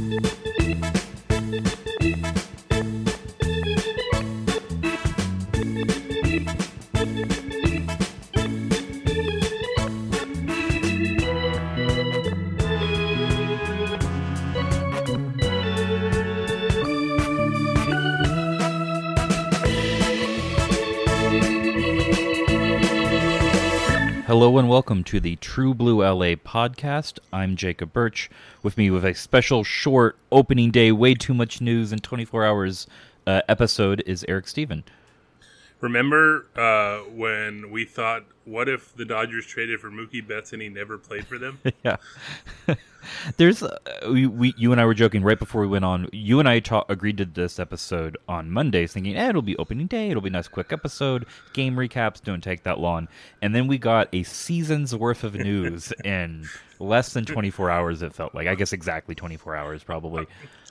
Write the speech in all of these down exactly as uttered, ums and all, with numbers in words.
Hello and welcome to the True Blue L A podcast. I'm Jacob Birch. With me with a special short opening day, way too much news in twenty-four hours uh, episode is Eric Steven. Remember uh, when we thought, what if the Dodgers traded for Mookie Betts and he never played for them? Yeah. There's, uh, we, we, you and I were joking right before we went on. You and I ta- agreed to this episode on Mondays, thinking, eh, it'll be opening day, it'll be a nice quick episode, game recaps don't take that long. And then we got a season's worth of news in less than twenty-four hours, it felt like. I guess exactly twenty-four hours, probably.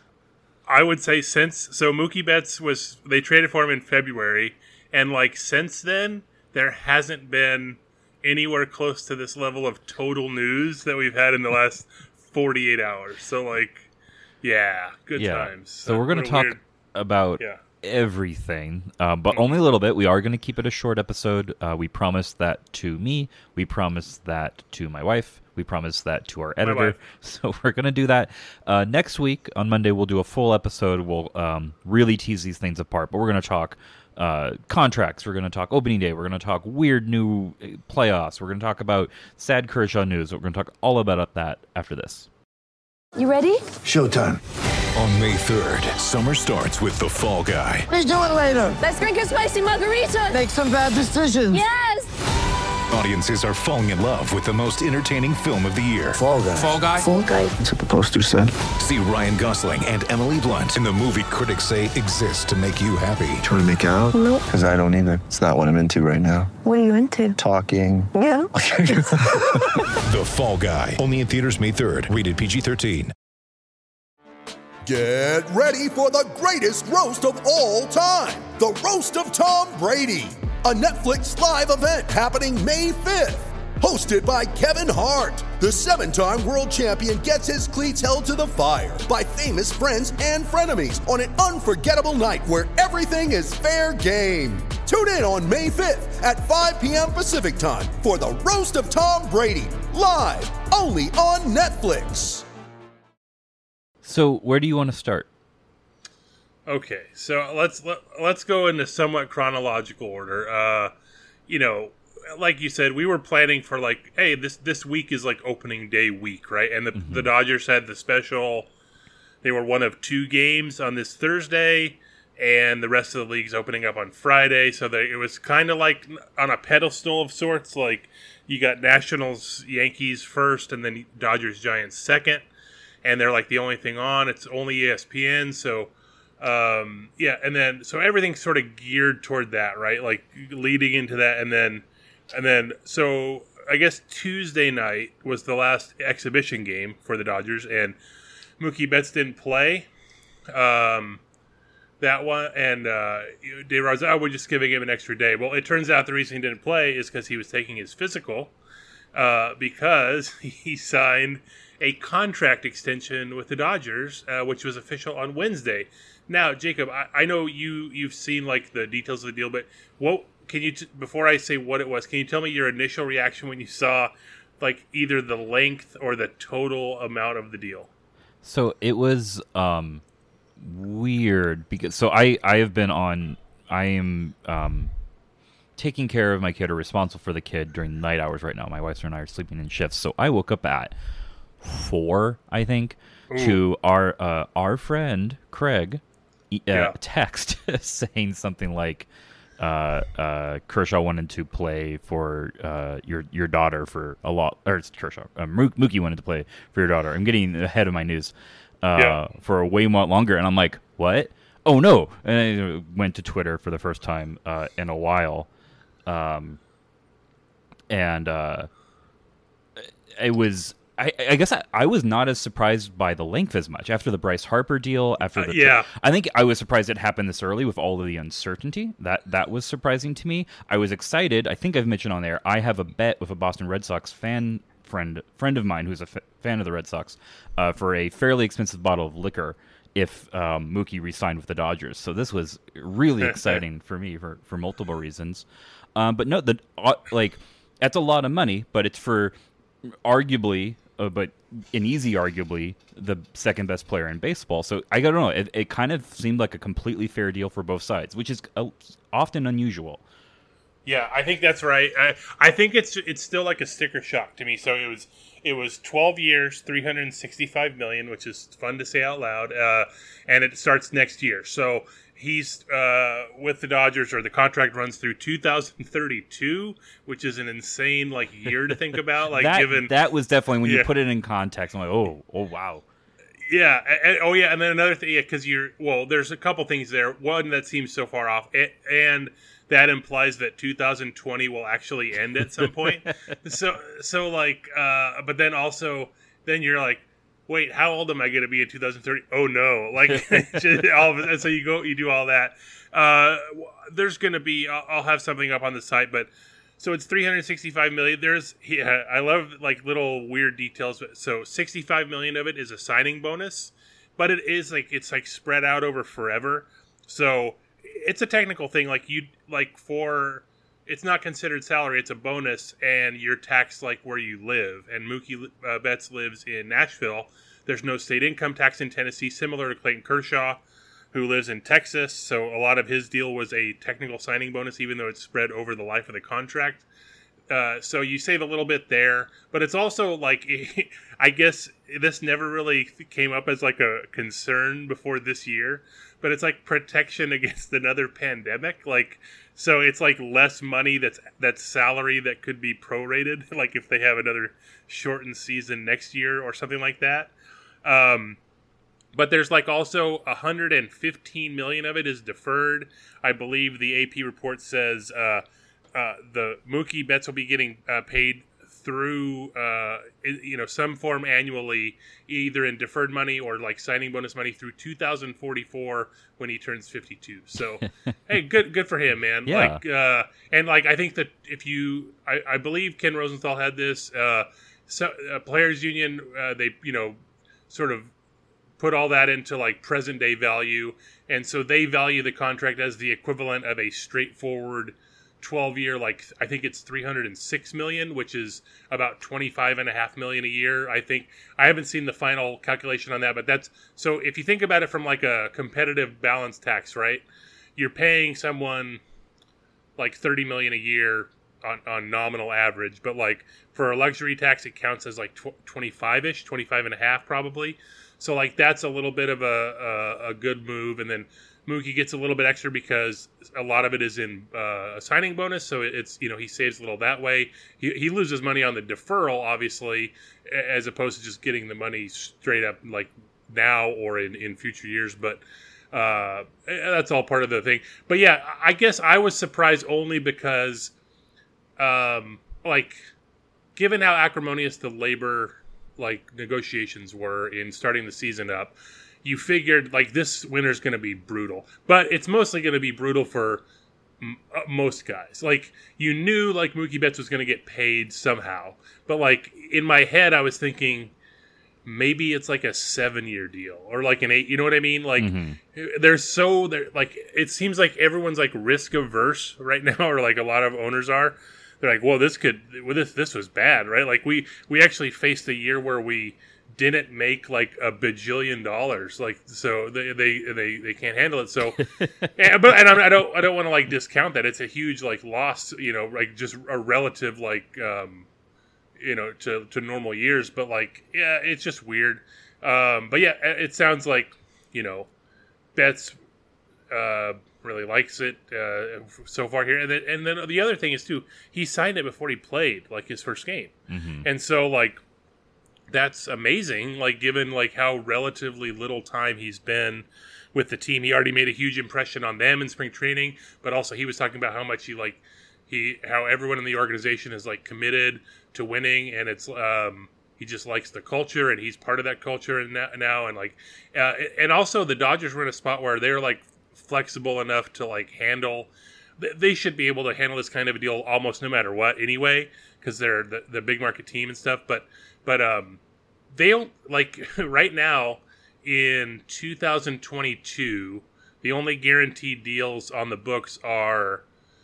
I would say since, so Mookie Betts was, they traded for him in February, and like since then, there hasn't been anywhere close to this level of total news that we've had in the last forty-eight hours. So like, yeah, good yeah. times. So we're going to talk weird. about yeah. everything, uh, but only a little bit. We are going to keep it a short episode. Uh, we promised that to me. We promised that to my wife. We promised that to our editor. So we're going to do that. Uh, next week, on Monday, we'll do a full episode. We'll um, really tease these things apart, but we're going to talk Uh, contracts. We're going to talk opening day. We're going to talk weird new playoffs. We're going to talk about sad Kershaw news. We're going to talk all about that after this. You ready? Showtime. On May third, summer starts with The Fall Guy. Let's do it later. Let's drink a spicy margarita. Make some bad decisions. Yes. Audiences are falling in love with the most entertaining film of the year. Fall Guy. Fall Guy? Fall Guy. That's what the poster said. See Ryan Gosling and Emily Blunt in the movie critics say exists to make you happy. Trying to make it out? Nope. Because I don't either. It's not what I'm into right now. What are you into? Talking. Yeah. The Fall Guy. Only in theaters May third. Rated P G thirteen. Get ready for the greatest roast of all time. The Roast of Tom Brady. A Netflix live event happening May fifth. Hosted by Kevin Hart. The seven-time world champion gets his cleats held to the fire by famous friends and frenemies on an unforgettable night where everything is fair game. Tune in on May fifth at five p.m. Pacific time for the Roast of Tom Brady. Live only on Netflix. So where do you want to start? Okay, so let's let, let's go into somewhat chronological order. Uh, you know, like you said, we were planning for like, hey, this this week is like opening day week, right? And the mm-hmm. the Dodgers had the special. They were one of two games on this Thursday, and the rest of the league's opening up on Friday. So they, it was kind of like on a pedestal of sorts. Like you got Nationals, Yankees first, and then Dodgers, Giants second, and they're like the only thing on. It's only E S P N, so. Um, yeah, and then so everything's sort of geared toward that, right? Like leading into that, and then, and then so I guess Tuesday night was the last exhibition game for the Dodgers, and Mookie Betts didn't play. Um, that one, and uh, De Rosa, we're just giving him an extra day. Well, it turns out the reason he didn't play is because he was taking his physical, uh, because he signed a contract extension with the Dodgers, uh, which was official on Wednesday. Now, Jacob, I, I know you, you've seen like the details of the deal, but what can you, t- before I say what it was, can you tell me your initial reaction when you saw like either the length or the total amount of the deal? So it was um, weird because, so I, I have been on, I am um, taking care of my kid or responsible for the kid during night hours right now. My wife and I are sleeping in shifts. So I woke up at four, I think, Ooh. to our, uh, our friend, Craig, Uh, yeah. text saying something like uh, uh, Kershaw wanted to play for uh, your your daughter for a lot, or it's Kershaw, uh, Mookie wanted to play for your daughter. I'm getting ahead of my news uh, yeah. for a way more longer, and I'm like, what? Oh no! And I went to Twitter for the first time uh, in a while, um, and uh, it was. I, I guess I, I was not as surprised by the length as much after the Bryce Harper deal. After the, uh, yeah, I think I was surprised it happened this early with all of the uncertainty. That that was surprising to me. I was excited. I think I've mentioned on there. I have a bet with a Boston Red Sox fan friend friend of mine who's a f- fan of the Red Sox uh, for a fairly expensive bottle of liquor if um, Mookie re-signed with the Dodgers. So this was really exciting for me for, for multiple reasons. Um, but no, the uh, like that's a lot of money, but it's for arguably, uh, but an easy arguably, the second best player in baseball. So I don't know. It, it kind of seemed like a completely fair deal for both sides, which is uh, often unusual. Yeah, I think that's right. I, I think it's it's still like a sticker shock to me. So it was it was twelve years, three hundred sixty-five million dollars, which is fun to say out loud, uh, and it starts next year. So he's uh, with the Dodgers, or the contract runs through two thousand thirty-two, which is an insane like year to think about. Like that, given that was definitely when yeah. you put it in context. I'm like, oh, oh, wow. Yeah. And, oh, yeah. And then another thing, yeah, because you're well, there's a couple things there. One that seems so far off, it, and that implies that two thousand twenty will actually end at some point. so, so like, uh, but then also, then you're like, wait, how old am I going to be in two thousand thirty? Oh no! Like, all of it. And so you go, you do all that. Uh, there's going to be, I'll, I'll have something up on the site, but so it's three hundred sixty-five million. There's, yeah, I love like little weird details. So sixty-five million of it is a signing bonus, but it is like it's like spread out over forever. So it's a technical thing. Like you, like for, it's not considered salary. It's a bonus, and you're taxed like where you live. And Mookie uh, Betts lives in Nashville. There's no state income tax in Tennessee, similar to Clayton Kershaw, who lives in Texas. So a lot of his deal was a technical signing bonus, even though it's spread over the life of the contract. Uh, so you save a little bit there, but it's also like, I guess this never really came up as like a concern before this year, but it's like protection against another pandemic. Like, so it's like less money that's that's salary that could be prorated, like if they have another shortened season next year or something like that. Um, but there's like also one hundred fifteen million of it is deferred. I believe the A P report says uh, uh, the Mookie Betts will be getting uh, paid through uh, you know some form annually, either in deferred money or like signing bonus money through two thousand forty-four when he turns fifty-two. So hey, good good for him, man. Yeah. Like uh, and like I think that if you, I, I believe Ken Rosenthal had this. Uh, so uh, Players Union, uh, they you know sort of put all that into like present day value, and so they value the contract as the equivalent of a straightforward twelve year, like I think it's three hundred six million, which is about twenty-five and a half million a year. I think I haven't seen the final calculation on that, but that's so if you think about it from like a competitive balance tax, right? You're paying someone like thirty million a year on, on nominal average, but like for a luxury tax, it counts as like twenty-five ish, twenty-five and a half probably. So like that's a little bit of a, a, a good move. And then Mookie gets a little bit extra because a lot of it is in uh, a signing bonus. So it's, you know, he saves a little that way. He, he loses money on the deferral, obviously, as opposed to just getting the money straight up like now or in, in future years. But uh, that's all part of the thing. But yeah, I guess I was surprised only because um, like given how acrimonious the labor like negotiations were in starting the season up, you figured like this winter's going to be brutal, but it's mostly going to be brutal for m- uh, most guys. Like you knew like Mookie Betts was going to get paid somehow, but like in my head I was thinking maybe it's like a seven year deal or like an eight, you know what I mean? Like mm-hmm. there's so there, like, it seems like everyone's like risk averse right now, or like a lot of owners are. They're like, well, this could, well, this, this was bad, right? Like we, we actually faced a year where we didn't make like a bajillion dollars. Like, so they, they, they, they can't handle it. So, and, but, and I don't, I don't want to like discount that. It's a huge like loss, you know, like just a relative, like, um, you know, to, to normal years, but like, yeah, it's just weird. Um, but yeah, it sounds like, you know, Betts, uh, really likes it uh, so far here, and then and then the other thing is too, he signed it before he played like his first game, mm-hmm. and so like that's amazing. Like given like how relatively little time he's been with the team, he already made a huge impression on them in spring training. But also he was talking about how much he like he how everyone in the organization is like committed to winning, and it's um, he just likes the culture, and he's part of that culture now. And like uh, and also the Dodgers were in a spot where they're like flexible enough to like handle th- they should be able to handle this kind of a deal almost no matter what anyway, because they're the, the big market team and stuff. But but um, they don't like right now in two thousand twenty-two. The only guaranteed deals on the books are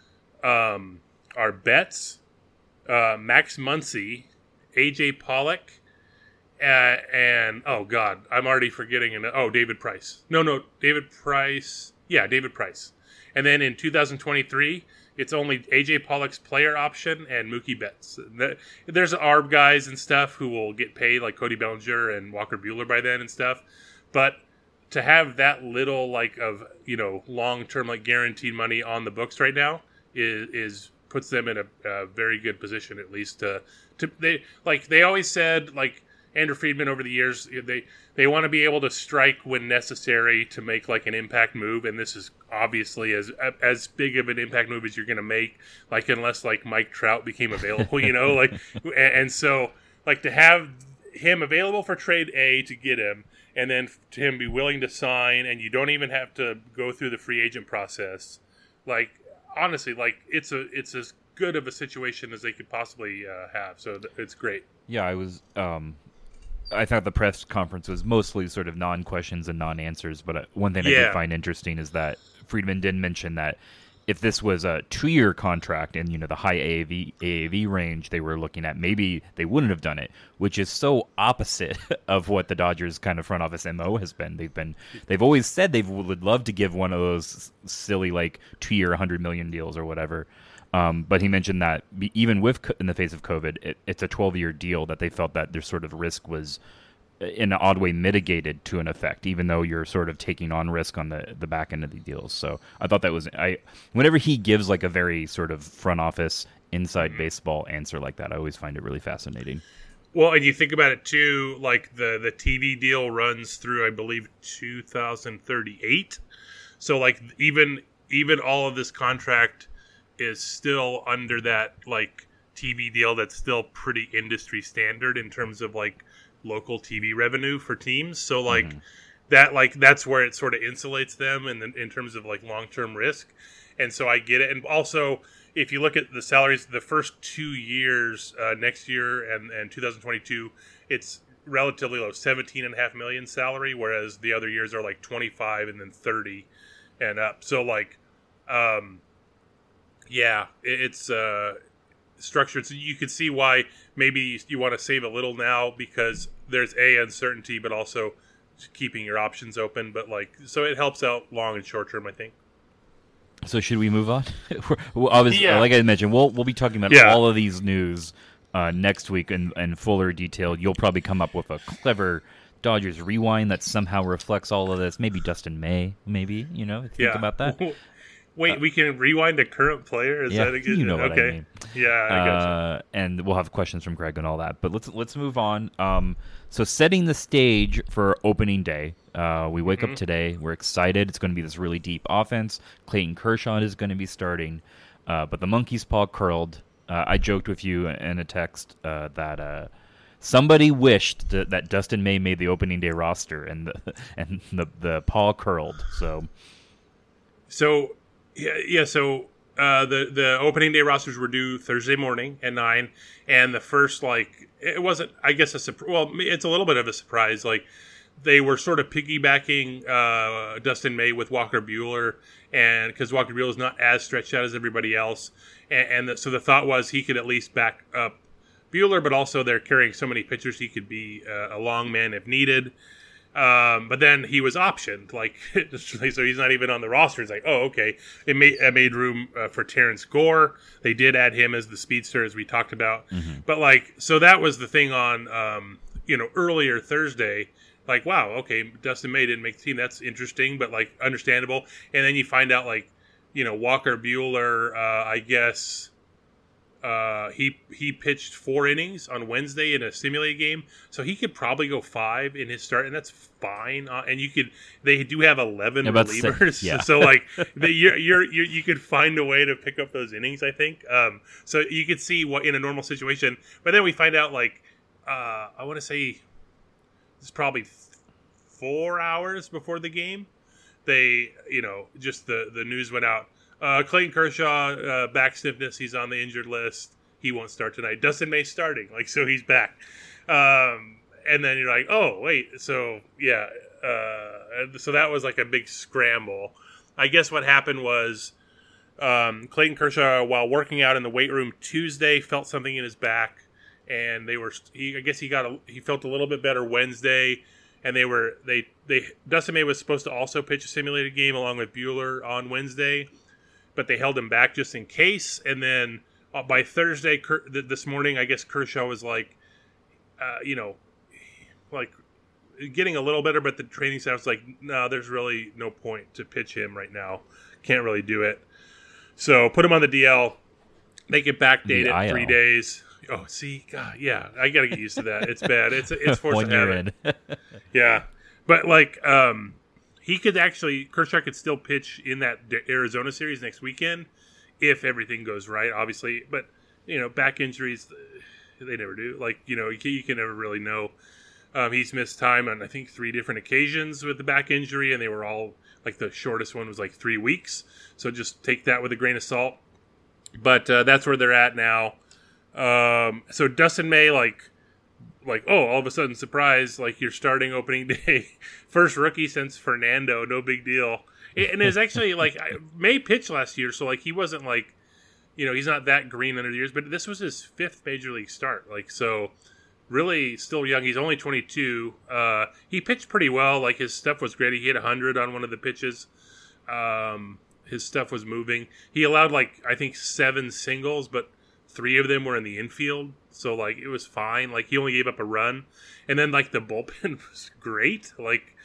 um, are Betts, uh, Max Muncy, A J Pollock, uh, and oh god, I'm already forgetting. An, oh, David Price. No, no, David Price. Yeah, David Price. And then in two thousand twenty-three, it's only A J Pollock's player option and Mookie Betts. There's A R B guys and stuff who will get paid, like Cody Bellinger and Walker Buehler by then and stuff, but to have that little like of you know long term like guaranteed money on the books right now is is puts them in a, a very good position, at least to to they like they always said, like Andrew Friedman over the years, they they want to be able to strike when necessary to make like an impact move, and this is obviously as as big of an impact move as you're going to make, like unless like Mike Trout became available, you know, like and, and so like to have him available for trade A to get him. And then to him be willing to sign, and you don't even have to go through the free agent process. Like honestly, like it's a it's as good of a situation as they could possibly uh, have. So th- it's great. Yeah, I was. Um, I thought the press conference was mostly sort of non-questions and non-answers. But uh, one thing I Yeah. did find interesting is that Friedman did mention that if this was a two-year contract and you know the high A A V A A V range they were looking at, maybe they wouldn't have done it, which is so opposite of what the Dodgers kind of front office M O has been. They've been they've always said they would love to give one of those silly like two-year one hundred million deals or whatever. Um, but he mentioned that even with in the face of COVID, it, it's a twelve-year deal that they felt that their sort of risk was in an odd way mitigated to an effect, even though you're sort of taking on risk on the, the back end of the deals. So I thought that was I whenever he gives like a very sort of front office inside mm-hmm. baseball answer like that, I always find it really fascinating. Well, and you think about it too, like the, the T V deal runs through, I believe, two thousand thirty-eight. So like even even all of this contract is still under that like T V deal that's still pretty industry standard in terms of like local T V revenue for teams. So like mm-hmm. that like that's where it sort of insulates them in the, in terms of like long-term risk. And so I get it. And also if you look at the salaries the first two years, uh, next year and, and two thousand twenty-two, it's relatively low, seventeen and a half million salary, whereas the other years are like twenty-five and then thirty and up. So like um yeah, it, it's uh structured so you can see why maybe you want to save a little now because there's a uncertainty, but also keeping your options open. But like, so it helps out long and short term, I think. So should we move on? well, obviously, yeah. like I mentioned, we'll we'll be talking about yeah. all of these news uh, next week in, in fuller detail. You'll probably come up with a clever Dodgers rewind that somehow reflects all of this. Maybe Dustin May, maybe you know, think yeah. about that. Wait, uh, we can rewind a current player? Is yeah, that a good, you know what okay. I mean. Yeah, I gotcha. Uh, and we'll have questions from Greg and all that. But let's let's move on. Um, so setting the stage for opening day. Uh, we wake mm-hmm. up today. We're excited. It's going to be this really deep offense. Clayton Kershaw is going to be starting. Uh, but the monkey's paw curled. Uh, I joked with you in a text uh, that uh, somebody wished that, that Dustin May made the opening day roster, and the and the the paw curled. So, so. Yeah, yeah. So uh, the the opening day rosters were due Thursday morning at nine, and the first like it wasn't. I guess a surprise. Well, it's a little bit of a surprise. Like they were sort of piggybacking uh, Dustin May with Walker Buehler, and because Walker Buehler is not as stretched out as everybody else, and, and the, so the thought was he could at least back up Buehler, but also they're carrying so many pitchers he could be uh, a long man if needed. Um, but then he was optioned, like, so he's not even on the roster. It's like, oh, okay. It made, it made room uh, for Terrence Gore. They did add him as the speedster, as we talked about. Mm-hmm. But, like, so that was the thing on, um, you know, earlier Thursday. Like, wow, okay, Dustin May didn't make the team. That's interesting, but, like, understandable. And then you find out, like, you know, Walker Buehler, uh, I guess... Uh, he he pitched four innings on Wednesday in a simulated game, so he could probably go five in his start, and that's fine. Uh, and you could they do have eleven relievers, say, yeah. so like the, you're, you're you're you could find a way to pick up those innings. I think um, so. You could see what in a normal situation, but then we find out like uh, I want to say it's probably four hours before the game. They you know just the the news went out. Uh, Clayton Kershaw, uh, back stiffness. He's on the injured list. He won't start tonight. Dustin May starting, like so he's back. Um, and then you're like, oh wait, so yeah. Uh, so that was like a big scramble. I guess what happened was um, Clayton Kershaw, while working out in the weight room Tuesday, felt something in his back, and they were. He, I guess he got a, he felt a little bit better Wednesday, and they were they they Dustin May was supposed to also pitch a simulated game along with Buehler on Wednesday, but they held him back just in case. And then uh, by Thursday, Ker, th- this morning, I guess Kershaw was like, uh, you know, like. getting a little better, but the training staff's like, no, there's really no point to pitch him right now. Can't really do it. So put him on the D L. Make it backdate it three days. Oh, see, God, yeah, I got to get used to that. It's bad. It's it's force of habit. Yeah, but like, um, he could actually Kershaw could still pitch in that Arizona series next weekend if everything goes right. Obviously, but you know, back injuries, they never do. Like, you know, you can, you can never really know. Um, he's missed time on, I think, three different occasions with the back injury, and they were all, like, the shortest one was, like, three weeks. So just take that with a grain of salt. But uh, that's where they're at now. Um, so Dustin May, like, like, oh, all of a sudden, surprise, like, you're starting opening day. First rookie since Fernando, no big deal. And it's actually, like, May pitched last year, so, like, he wasn't, like, you know, he's not that green under the ears, but this was his fifth major league start. Like, so... really still young. He's only twenty-two. Uh, he pitched pretty well. Like, his stuff was great. He hit one hundred on one of the pitches. Um, his stuff was moving. He allowed, like, I think seven singles, but three of them were in the infield. So, like, it was fine. Like, he only gave up a run. And then, like, the bullpen was great. Like,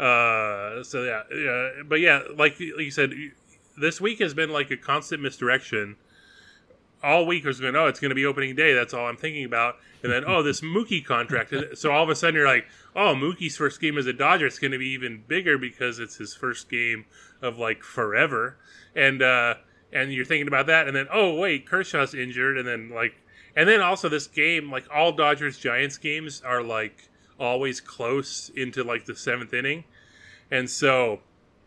uh, so, yeah. yeah. But, yeah, like, like you said, this week has been, like, a constant misdirection. All week has been, oh, it's going to be opening day. That's all I'm thinking about. And then, oh, this Mookie contract. So all of a sudden you're like, oh, Mookie's first game as a Dodger is going to be even bigger because it's his first game of, like, forever. And uh, and you're thinking about that. And then, oh, wait, Kershaw's injured. And then, like, and then also this game, like, all Dodgers-Giants games are, like, always close into, like, the seventh inning. And so,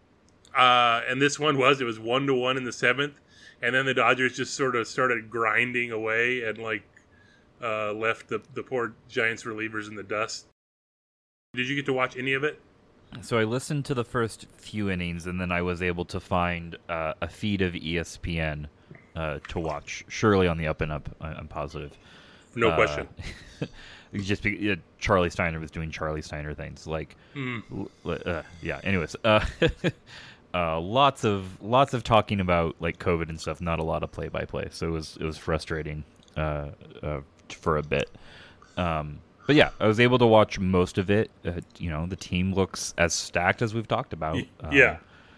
uh, and this one was, it was one to one in the seventh. And then the Dodgers just sort of started grinding away and, like, uh, left the, the poor Giants relievers in the dust. Did you get to watch any of it? So I listened to the first few innings, and then I was able to find uh, a feed of E S P N uh, to watch. Surely on the up and up, I'm positive. No uh, question. Just be, uh, Charlie Steiner was doing Charlie Steiner things. Like, mm. uh, yeah, anyways. Uh, Uh, lots of lots of talking about, like, COVID and stuff. Not a lot of play by play, so it was it was frustrating uh, uh, for a bit. Um, but yeah, I was able to watch most of it. Uh, you know, the team looks as stacked as we've talked about. Um, yeah.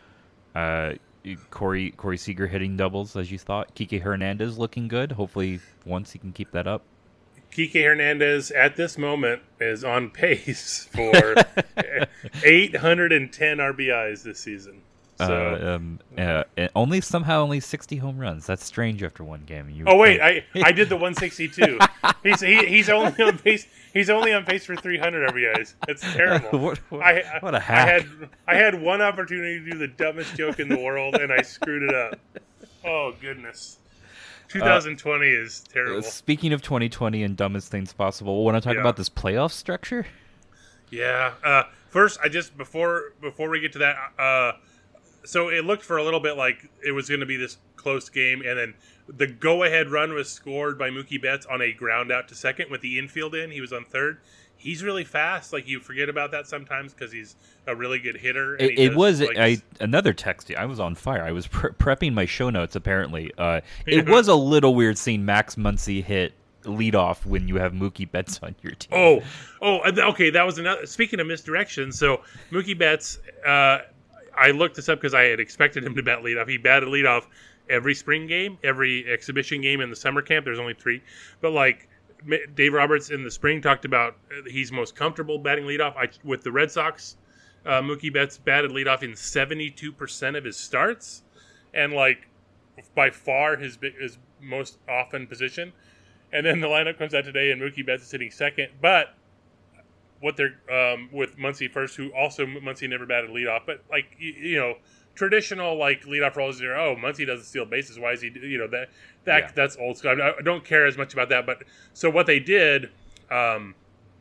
Uh, Corey Corey Seager hitting doubles as you thought. Kike Hernandez looking good. Hopefully, once he can keep that up. Kike Hernandez at this moment is on pace for eight hundred ten R B Is this season. So, uh, um, uh, only somehow only sixty home runs. That's strange after one game. You oh wait, I, I did the one sixty-two. he's he, he's only on pace. He's only on pace for three hundred R B Is. It's terrible. what, what, I, what a hack! I had I had one opportunity to do the dumbest joke in the world, and I screwed it up. Oh goodness. twenty twenty uh, is terrible. Speaking of twenty twenty and dumbest things possible, want to talk yeah. about this playoff structure? Yeah. Uh, first, I just before before we get to that. Uh, So it looked for a little bit like it was going to be this close game, and then the go-ahead run was scored by Mookie Betts on a ground out to second with the infield in. He was on third. He's really fast. Like, you forget about that sometimes because he's a really good hitter. And it it does, was like, I, another text. I was on fire. I was pre- prepping my show notes, apparently. Uh, it was a little weird seeing Max Muncy hit leadoff when you have Mookie Betts on your team. Oh, oh, okay. That was another. Speaking of misdirection, so Mookie Betts, uh, I looked this up because I had expected him to bat leadoff. He batted leadoff every spring game, every exhibition game in the summer camp. There's only three. But, like, Dave Roberts in the spring talked about he's most comfortable batting leadoff. I, with the Red Sox, uh, Mookie Betts batted leadoff in seventy-two percent of his starts. And, like, by far his, his most often position. And then the lineup comes out today and Mookie Betts is hitting second. But what they're um, with Muncie first, who also Muncie never batted leadoff, but like you, you know, traditional like leadoff roles are, oh, Muncie doesn't steal bases. Why is he? You know that that Yeah. that's old school. I don't care as much about that. But so what they did um,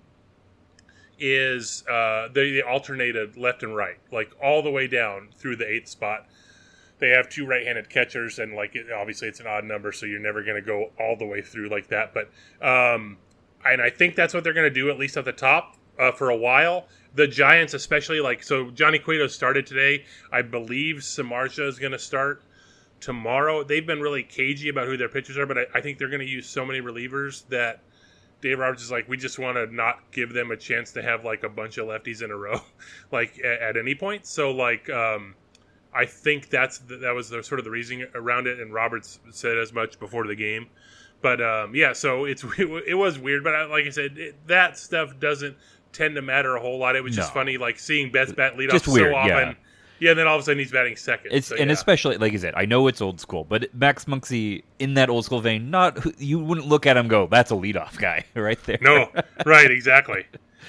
is uh, they, they alternated left and right, like all the way down through the eighth spot. They have two right-handed catchers, and like it, obviously it's an odd number, so you're never going to go all the way through like that. But um, and I think that's what they're going to do, at least at the top, uh, for a while. The Giants, especially, like so, Johnny Cueto started today. I believe Samardzija is going to start tomorrow. They've been really cagey about who their pitchers are, but I, I think they're going to use so many relievers that Dave Roberts is like, we just want to not give them a chance to have like a bunch of lefties in a row, like at, at any point. So like. Um, I think that's the, that was the, sort of the reasoning around it, and Roberts said as much before the game. But um, yeah, so it's it was weird, but I, like I said, it, that stuff doesn't tend to matter a whole lot. It was just No. funny, like seeing Betts bat lead Just off weird, so often. yeah. Yeah, and then all of a sudden he's batting second. It's so, and yeah. especially like I said, I know it's old school, but Max Muncy in that old school vein, not who- you wouldn't look at him and go, that's a leadoff guy right there. No, right, exactly.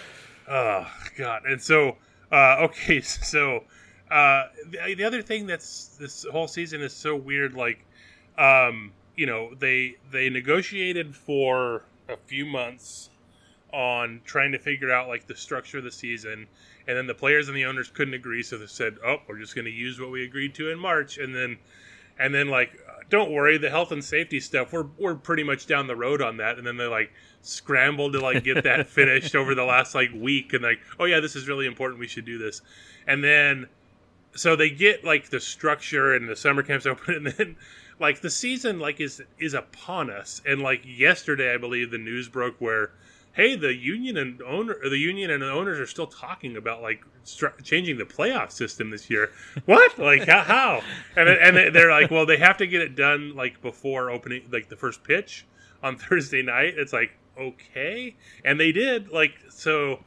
Oh God, and so uh, okay, so. Uh, the, the other thing that's this whole season is so weird. Like, um, you know, they they negotiated for a few months on trying to figure out like the structure of the season, and then the players and the owners couldn't agree, so they said, "Oh, we're just going to use what we agreed to in March," and then and then like, don't worry, the health and safety stuff, we're we're pretty much down the road on that, and then they like scrambled to like get that finished over the last like week, and like, oh yeah, this is really important, we should do this, and then. So they get like the structure and the summer camps open, and then like the season like is is upon us. And like yesterday, I believe the news broke where, hey, the union and owner, or the union and the owners are still talking about like stru- changing the playoff system this year. What? Like how? how? And and they're like, well, they have to get it done like before opening, like the first pitch on Thursday night. It's like okay, and they did. Like so.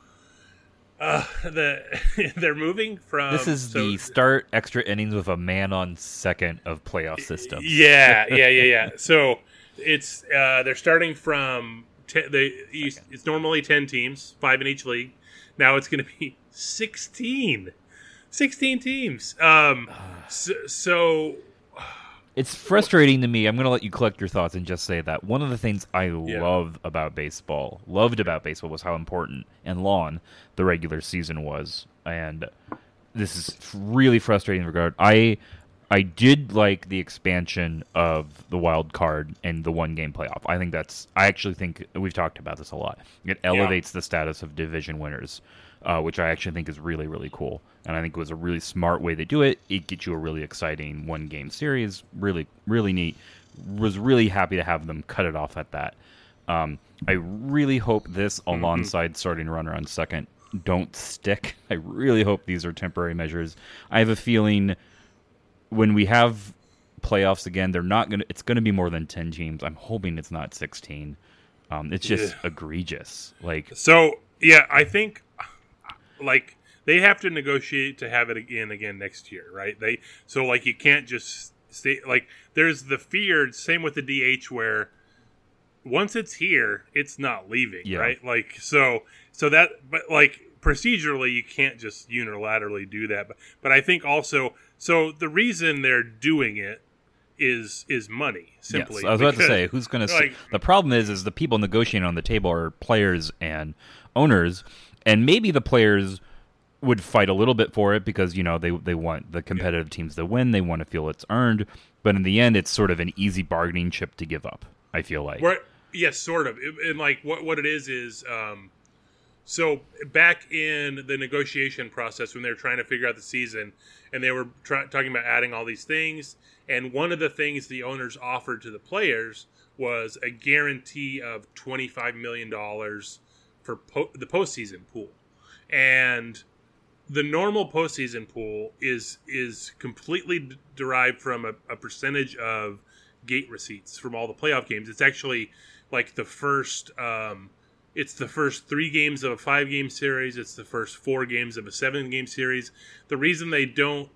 Uh, the they're moving from. This is so, the start extra innings with a man on second of playoff systems. Yeah, yeah, yeah, yeah. So it's uh, they're starting from ten, they. It's normally ten teams, five in each league. Now it's going to be sixteen. sixteen teams. Um, so, so It's frustrating to me. I'm going to let you collect your thoughts and just say that one of the things I love about baseball, loved about baseball, was how important and long the regular season was. And this is really frustrating in regard. I I did like the expansion of the wild card and the one game playoff. I think that's. I actually think we've talked about this a lot. It elevates the status of division winners, uh, which I actually think is really really cool. And I think it was a really smart way to do it. It gets you a really exciting one game series. Really really neat. Was really happy to have them cut it off at that. Um, I really hope this alongside starting runner on second don't stick. I really hope these are temporary measures. I have a feeling when we have playoffs again, they're not gonna. It's gonna be more than ten teams. I'm hoping it's not sixteen. Um, it's just Yeah. egregious. Like so, yeah, I think like they have to negotiate to have it again again next year, right? They so like you can't just stay like there's the fear. Same with the D H where once it's here, it's not leaving, Yeah. right? Like so, so that but like procedurally, you can't just unilaterally do that. But but I think also. So the reason they're doing it is is money, simply. yes, I was about to because, say who's going to. like, The problem is, is the people negotiating on the table are players and owners, and maybe the players would fight a little bit for it because you know they they want the competitive teams to win. They want to feel it's earned, but in the end, it's sort of an easy bargaining chip to give up. I feel like. Right. Yes, sort of. And like what what it is is um, so back in the negotiation process when they were trying to figure out the season, and they were try- talking about adding all these things, and one of the things the owners offered to the players was a guarantee of twenty-five million dollars for po- the postseason pool, and the normal postseason pool is is completely d- derived from a, a percentage of gate receipts from all the playoff games. It's actually like the first um, it's the first three games of a five game series. It's the first four games of a seven game series. The reason they don't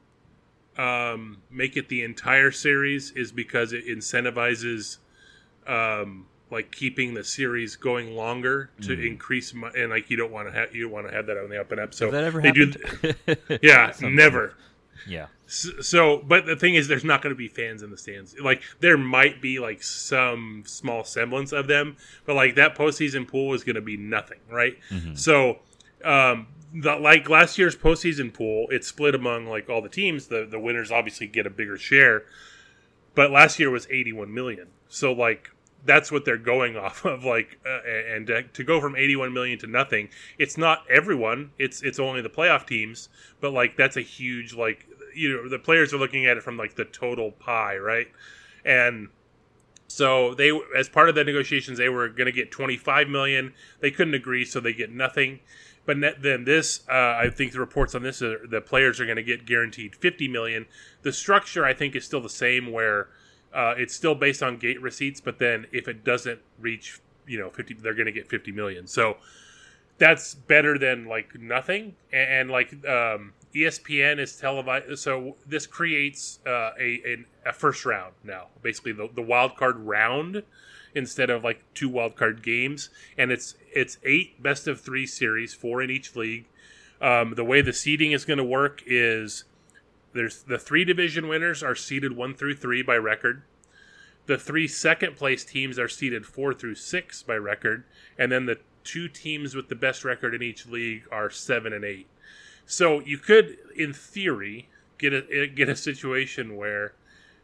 um, make it the entire series is because it incentivizes um, like keeping the series going longer to Mm. increase, mo- and like you don't want to have you don't want to have that on the up and up. So Has that ever they happened? do, yeah, Something. never. Yeah. So, so, but the thing is, there's not going to be fans in the stands. Like, there might be like some small semblance of them, but like that postseason pool is going to be nothing, right? Mm-hmm. So, um, the, like last year's postseason pool, it's split among like all the teams. The the winners obviously get a bigger share, but last year was eighty-one million. So like that's what they're going off of. Like, uh, and uh, to go from eighty-one million to nothing, it's not everyone. It's it's only the playoff teams, but like that's a huge like. You know, the players are looking at it from like the total pie, right? And so they, as part of the negotiations, they were going to get twenty-five million. They couldn't agree, so they get nothing. But net, then this, uh, I think the reports on this are the players are going to get guaranteed fifty million. The structure, I think, is still the same, where uh, it's still based on gate receipts. But then if it doesn't reach, you know, fifty, they're going to get fifty million. So that's better than like nothing. And, and like um, E S P N is televised, so this creates uh, a, a a first round now, basically the, the wild card round instead of like two wild card games, and it's it's eight best of three series, four in each league. Um, the way the seeding is going to work is there's the three division winners are seeded one through three by record. The three second place teams are seeded four through six by record, and then the two teams with the best record in each league are seven and eight. So you could, in theory, get a get a situation where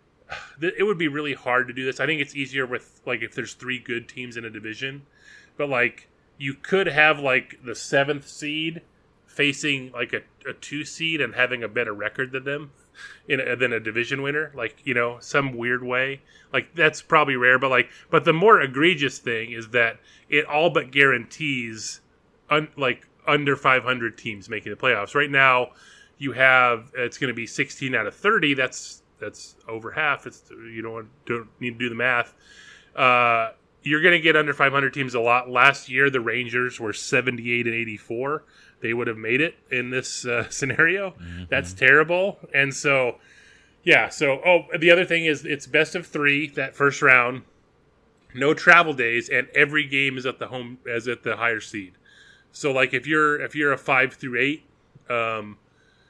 it would be really hard to do this. I think it's easier with like if there's three good teams in a division, but like you could have like the seventh seed facing like a, a two seed and having a better record than them in a, than a division winner, like, you know, some weird way. Like that's probably rare, but like but the more egregious thing is that it all but guarantees un, like under five hundred teams making the playoffs. Right now, you have it's going to be sixteen out of thirty. That's that's over half. It's you don't don't need to do the math. Uh, you're going to get under five hundred teams a lot. Last year, the Rangers were seventy-eight and eighty-four. They would have made it in this uh, scenario. Mm-hmm. That's terrible. And so, yeah. So, oh, the other thing is it's best of three that first round. No travel days, and every game is at the home as at the higher seed. So, like, if you're if you're a five through eight um,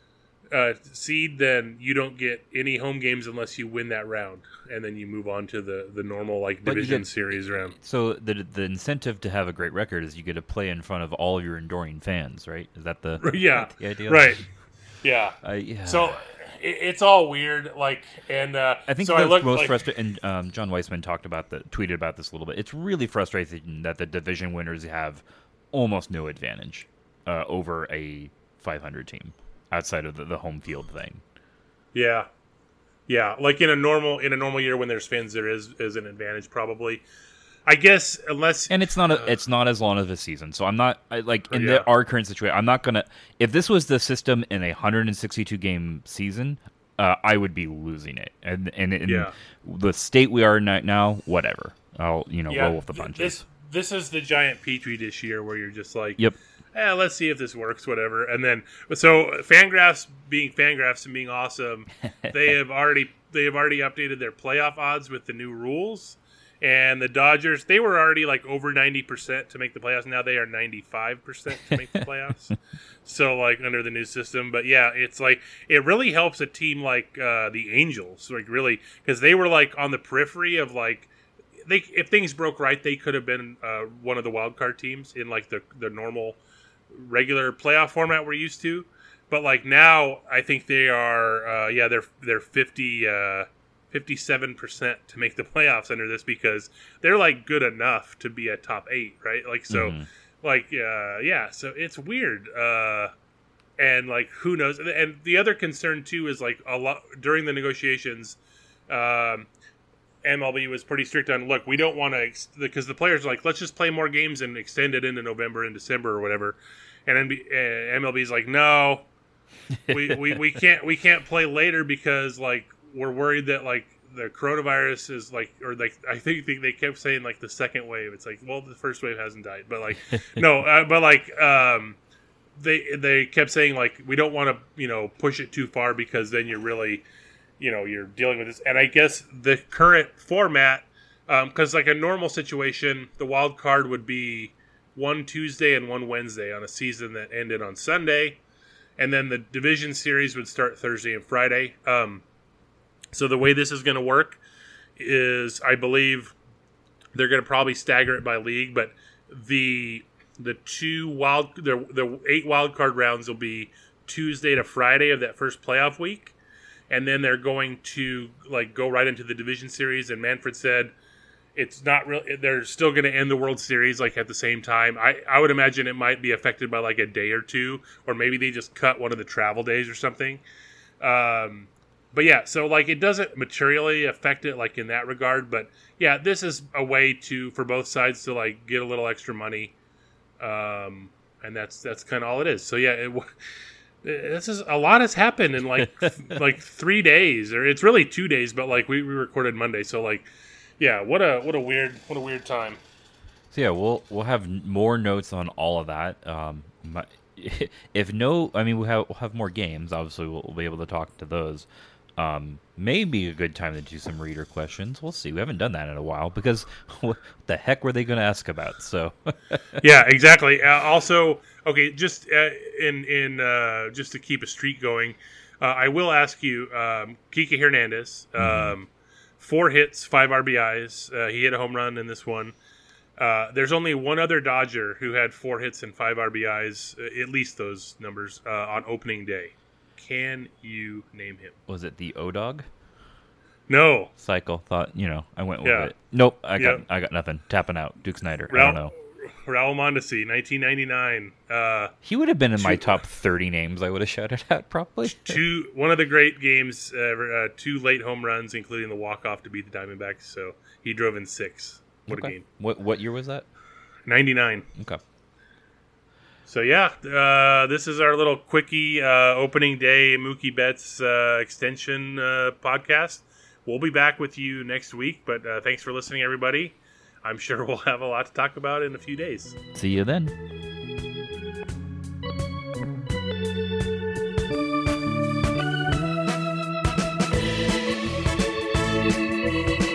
uh, seed, then you don't get any home games unless you win that round, and then you move on to the, the normal like But you division get- series round. So the the incentive to have a great record is you get to play in front of all your enduring fans, right? Is that the Yeah, the idea? right. Yeah. Uh, yeah. So it, it's all weird. Like, and uh, I think so the I looked most like, frustrating, and um, John Weissman talked about the tweeted about this a little bit. It's really frustrating that the division winners have almost no advantage uh, over a five hundred team outside of the, the home field thing. Yeah, yeah. Like in a normal in a normal year when there's fans, there is is an advantage probably. I guess unless And it's not a, it's not as long of a season, so I'm not I, like in Yeah. the, our current situation. I'm not gonna. If this was the system in a one hundred sixty-two game season, uh, I would be losing it. And and in Yeah. the state we are in right now, whatever. I'll you know yeah, roll with the th- punches. This this is the giant petri dish year where you're just like, Yep. eh, let's see if this works, whatever. And then so Fangraphs being Fangraphs and being awesome, they have already they have already updated their playoff odds with the new rules. And the Dodgers, they were already like over ninety percent to make the playoffs. Now they are ninety-five percent to make the playoffs. So like under the new system. But yeah, it's like it really helps a team like uh, the Angels, like really, because they were like on the periphery of like, they if things broke right, they could have been uh, one of the wild card teams in like the the normal regular playoff format we're used to. But like now, I think they are uh, yeah they're they're fifty. Uh, fifty-seven percent to make the playoffs under this because they're like good enough to be a top eight, right? Like, so Mhm. like, uh, yeah, so it's weird. Uh, and like, who knows? And the other concern too is like a lot during the negotiations, um, M L B was pretty strict on, look, we don't want to, ex- because the players are like, let's just play more games and extend it into November and December or whatever. And N B- uh, M L B's like, no, we, we, we can't, we can't play later because like, we're worried that like the coronavirus is like, or like I think they, they kept saying like the second wave. It's like, well, the first wave hasn't died, but like no, uh, but like um, they they kept saying like we don't want to you know push it too far because then you're really you know you're dealing with this. And I guess the current format Because um, like a normal situation, the wild card would be one Tuesday and one Wednesday on a season that ended on Sunday. And then the division series would start Thursday and Friday. Um, so the way this is going to work is, I believe, they're going to probably stagger it by league, but the the two wild the the eight wild card rounds will be Tuesday to Friday of that first playoff week, and then they're going to like go right into the division series. And Manfred said it's not real. They're still going to end the World Series like at the same time. I, I would imagine it might be affected by like a day or two, or maybe they just cut one of the travel days or something. Um, but yeah, so like it doesn't materially affect it like in that regard. But yeah, this is a way to for both sides to like get a little extra money, um, and that's that's kind of all it is. So yeah, it, this is a lot has happened in like like three days, or it's really two days. But like we, we recorded Monday, so like. Yeah, what a what a weird what a weird time. So yeah, we'll we'll have more notes on all of that. Um, my, if no, I mean we'll have we'll have more games. Obviously, we'll, we'll be able to talk to those. Um, maybe a good time to do some reader questions. We'll see. We haven't done that in a while because what the heck were they going to ask about? So yeah, exactly. Uh, also, okay, just uh, in in uh, just to keep a streak going, uh, I will ask you, um, Kike Hernandez. Um, mm-hmm. Four hits, five R B Is. Uh, he hit a home run in this one. Uh, there's only one other Dodger who had four hits and five R B Is, uh, at least those numbers, uh, on opening day. Can you name him? Was it the O-Dog? No. Cycle. Thought, you know, I went with yeah. it. Nope, I got yep. I got nothing. Tapping out. Duke Snyder. Raul, I don't know. Raul Mondesi, nineteen ninety-nine. Uh, he would have been in two, my top thirty names I would have shouted at, probably. two, one of the great games, uh, uh, two late home runs, including the walk-off to beat the Diamondbacks. So he drove in six. What okay. a game. What what year was that? ninety-nine. Okay. So yeah, uh, this is our little quickie uh, opening day Mookie Betts uh, extension uh, podcast. We'll be back with you next week, but uh, thanks for listening, everybody. I'm sure we'll have a lot to talk about in a few days. See you then. Thank you.